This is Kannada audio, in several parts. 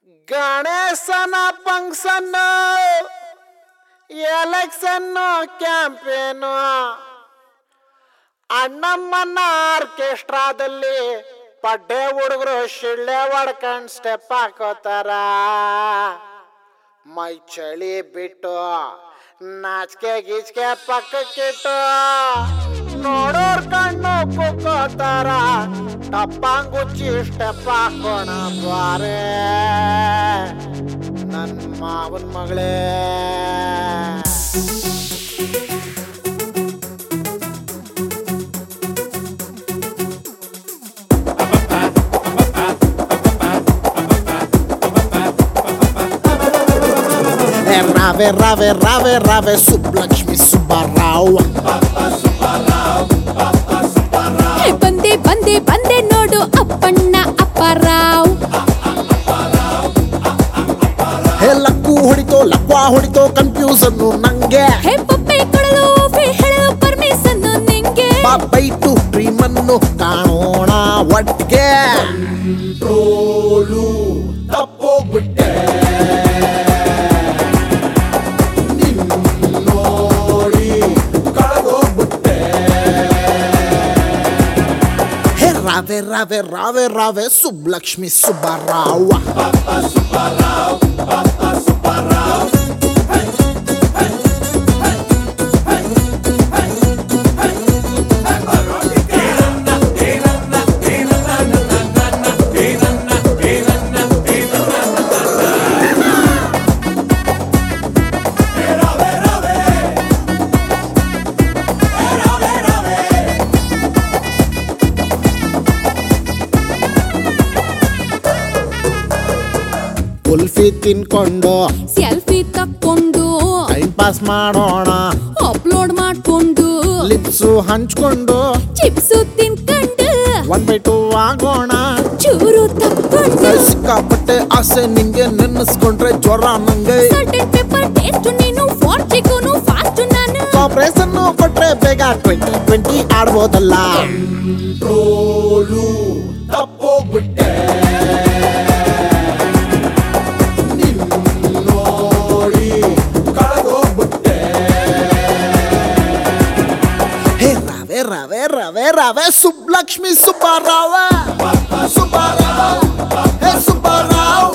ಗಣೇಶನ ಫಂಕ್ಷನ್, ಎಲೆಕ್ಷನ್ ಕ್ಯಾಂಪೇನು, ಅಣ್ಣಮ್ಮನ ಆರ್ಕೆಸ್ಟ್ರಾದಲ್ಲಿ ಪಡ್ಡೆ ಹುಡುಗರು ಶಿಳ್ಳೆ ಹೊಡ್ಕೊಂಡ್ ಸ್ಟೆಪ್ ಹಾಕೋತಾರ. ಮೈ ಚಳಿ ಬಿಟ್ಟು ನಾಚಿಕೆ ಗೀಚಿಕೆ ಪಕ್ಕಕ್ಕಿಟ್ಟು ನೋಡೋರ್ ಕಣ್ಣು ಕುಕ್ಕೋತಾರ. ಟಪ್ಪಂಗುಚ್ಚಿ ಸ್ಟೆಪ್ ಹಾಕೋಣ ಬಾರೆ ನನ್ ಮಾವನ್ ಮಗಳೇ. ರಾವೆ ರಾವೆ ರಾವೆ ರಾವೆ ಸುಬ್ಬಲಕ್ಷ್ಮಿ ಸುಬ್ಬರಾವ್. ಬಂದೆ ಬಂದೆ ಬಂದೆ ನೋಡು ಅಪ್ಪಣ್ಣ ಅಪ್ಪರಾವ್. ಹೇ ಲಕ್ಕು ಹೊಡಿತೋ ಲಕ್ವಾ ಹೊಡಿತೋ ಕನ್ಫ್ಯೂಸನ್ ನಂಗೆ. ಹೇ ಪಪ್ಪೆ ಕೊಡಲು ಹೇಳಲು ಪರ್ಮಿಷನ್ ನಿಂಗೆ. ಬೈಟು ಡ್ರೀಮನ್ನು ಕಾಣೋಣ ಒಟ್ಟಿಗೆ. ಕಂಟ್ರೋಲು ತಪ್ಪೋಗ್ಬಿಟ್ಟೆ ನಿನ್ನೋಡಿ ಕಳೆದೋಗ್ಬಿಟ್ಟೆ. ಹೇ ರಾವೆ ರಾವೆ ರಾವೆ ರಾವೆ ಸುಬ್ಬಲಕ್ಷ್ಮಿ ಸುಬ್ಬರಾವ್. ಕುಲ್ಫಿ ತಿನ್ಕೊಂಡು ಸೆಲ್ಫಿ ತಕ್ಕೊಂಡು ಟೈಮ್ ಪಾಸ್ ಮಾಡೋಣ. ಅಪ್ಲೋಡ್ ಮಾಡ್ಕೊಂಡು ಲಿಪ್ಸು ಹಂಚ್ಕೊಂಡು ಚಿಪ್ಸು ತಿನ್ಕೊಂಡು ಒನ್ ಬೈ ಟೂ ಆಗೋಣ. ಚೂರು ತಕ್ಕೊಂಡು ಸಿಕ್ಕಾಪಟ್ಟೆ ಆಸೆ ನಿಂಗೆ ನೆನೆಸ್ಕೊಂಡ್ರೆ ಜ್ವರ ನಂಗೆ. ಸಾಲ್ಟೆಡ್ ಪೆಪ್ಪರ್ ಟೇಸ್ಟ್ ನೀನು ಫಾರ್ಚಿಗೋನು ಫಾಸ್ಟ್ ನಾನು. ಆಪರೇಷನ್ ಕೊಟ್ರೆ ಬೇಗ 2020 ಆಡ್ಬೋದಲ್ಲ. ಕಂಟ್ರೋಲು ತಪ್ಪೋಗ್ಬಿಟ್ಟೆ ನಿನ್ನೋಡಿ ಕಳೆದೋಗ್ಬಿಟ್ಟೆ. ಹೇ ರಾವೆ ರಾವೆ ರಾವೆ ರಾವೆ ಸುಬ್ಬಲಕ್ಷ್ಮಿ ಸುಬ್ಬರಾವ ಸುಬ್ಬರಾವ್. ಹೇ ಸುಬ್ಬರಾವ್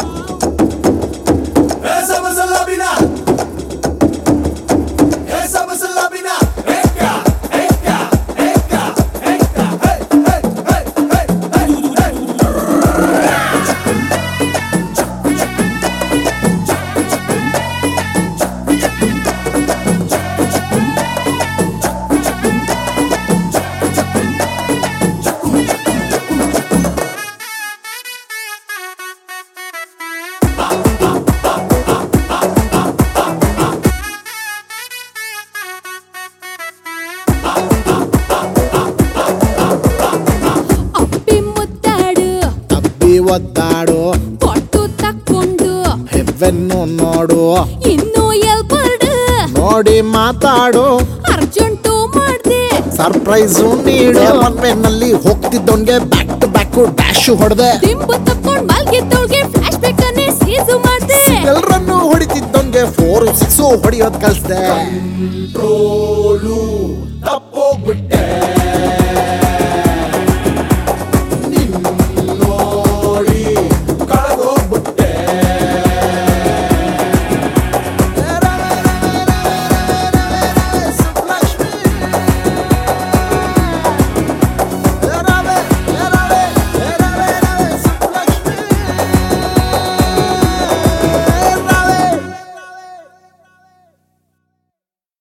ಒದ್ದಾಡು ಕೊಟ್ಟು ತಕ್ಕೊಂಡು ಹೆವ್ವೆನ್ನು ನೋಡು ಇನ್ನು ಎಲ್ಬರ್ಡ್ ನೋಡಿ ಮಾತಾಡು. ಅರ್ಜೆಂಟು ಮಾಡ್ದೆ ಸರ್ಪ್ರೈಸು ನೀಡು. ಒನ್ವೇನಲ್ಲಿ ಹೋಗ್ತಿದ್ದವನ್ಗೆ ಬ್ಯಾಕ್ ಟು ಬ್ಯಾಕ್ ಡ್ಯಾಶ್ ಹೊಡೆದೆ. ದಿಂಬು ತಕ್ಕೊಂಡ್ ಮಲ್ಗಿದ್ದವ್ಗೆ ಫ್ಲಾಶ್ ಬ್ಯಾಕ್ ಅನ್ನೇ ಸೀಸು ಮಾಡ್ದೆ. ಎಲ್ಲರನ್ನು ಹೊಡಿತಿದ್ದವನ್ಗೆ 4 6 ಹೊಡಿಯೋದ್ ಕಲ್ಸ್ದೆ. ಕಂಟ್ರೋಲು